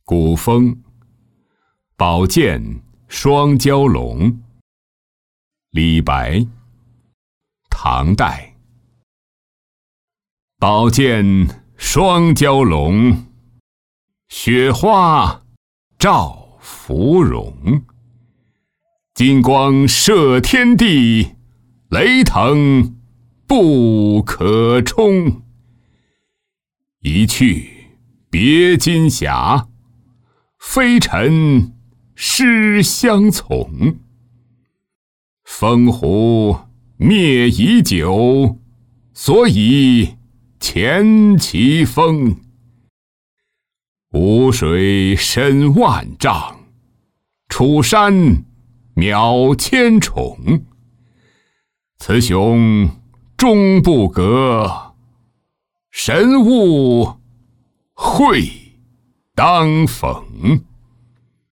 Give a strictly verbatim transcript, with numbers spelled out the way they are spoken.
古风，宝剑双蛟龙。李白，唐代。宝剑双蛟龙，雪花照芙蓉。金光射天地，雷腾不可冲。一去别金霞，飞尘失相从。烽火灭已久，所以前旗风。吴水深万丈，楚山渺千重。雌雄终不隔，神物会当逢。